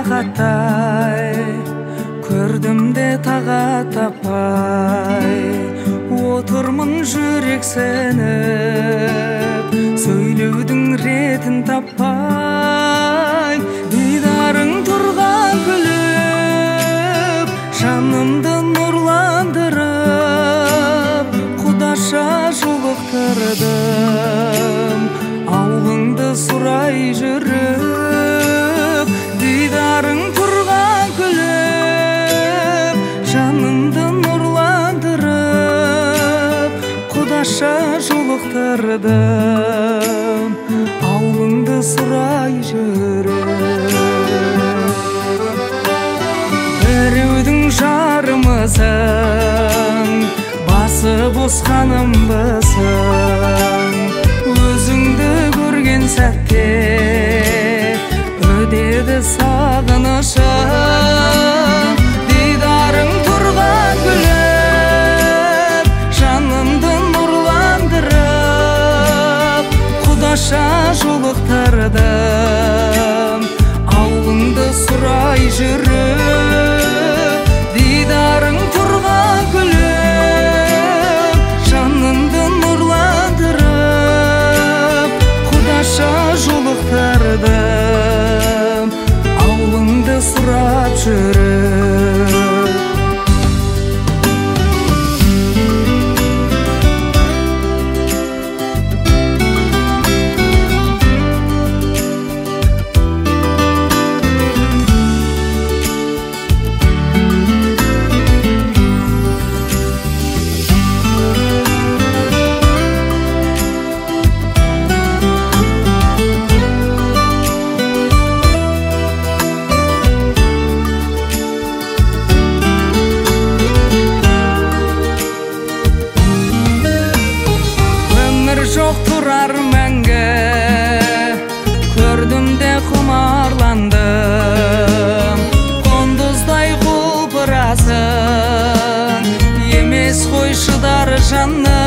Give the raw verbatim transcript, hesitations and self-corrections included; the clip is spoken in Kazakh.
рахаттай көрдім де таға таппай отырмын жүрексініп сөйлеудің ретін таппай дидарың тұрған күліп жанымды нұрландырып құдаша жолықтырдым ауылыңды сұрай жүріп дидарың тұрған күліп жанымды нұрландырып құдаша жолықтырдым ауылыңды сұрай жүріп біреудің жарымысың басы босқанымбысың өзіңді көрген сәтте өдеді сағынышым дидарың тұрған күліп жанымды нұрландырып құдаша жолықтырдым ауылыңды сұрай жүріп дидарың тұрған күліп жанымды нұрландырып құдаша жолықтырдым ауылыңды сұрап жүріп жоқ тұрар мәңгі көрдім де құмарландым құндыздай құлпырасың емес қой шыдар жаным